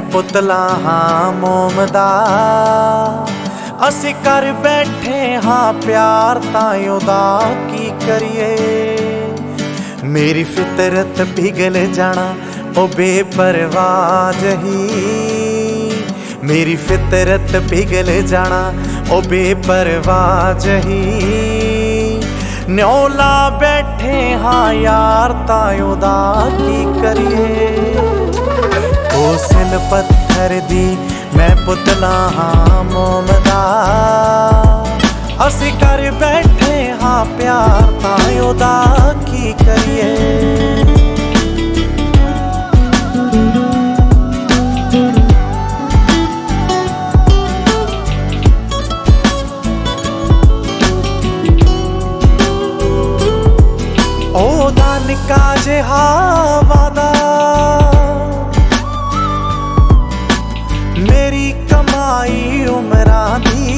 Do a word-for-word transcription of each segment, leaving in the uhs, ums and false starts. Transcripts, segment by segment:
पुतला हाँ मोम दा, असी कर बैठे हाँ प्यार तां ओदा की करिए। मेरी फितरत पिघल जाना ओ बेपरवाह जही, मेरी फितरत पिघल जाना ओ बेपरवाह जही। न्योला बैठे हाँ यार तां ओदा की करिए। ओ सिल पत्थर दी मैं पुतला हाँ मोम दा, असी कर बैठे हाँ प्यार तां ओदा की करिए। ओदा निक्का जिहा वादा, मेरी कमाई उमरां दी,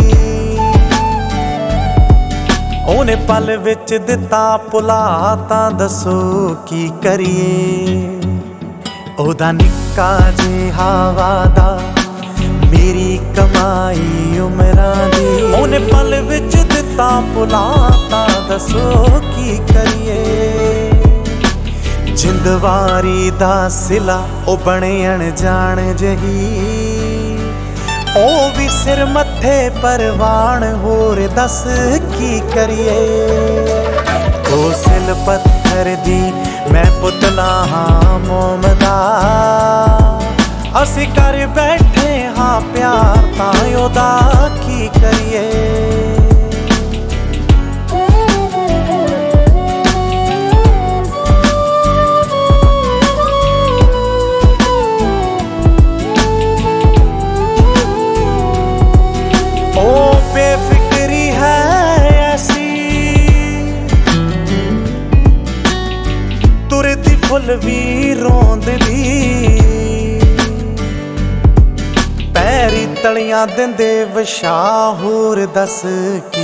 ओने पल विच दिता भुला तां दसो की करिए। ओदा निक्का जिहा वादा, मेरी कमाई उमरां दी, ओने पल विच दिता भुला तां दसो की करिए। जिंदवारी दा सिला ओ बने अनजान जही, ओ भी सिर मत्थे परवान होर दस की करिए। ओ सिल पत्थर दी मैं पुतला हाँ मोम दा, असी कर बैठे हाँ प्यार तां ओदा की करिए। बेफिक्री है ऐसी, तुरदी फुल भी रोंद दी, पैरी तलियां दिंदे वशा होर दस की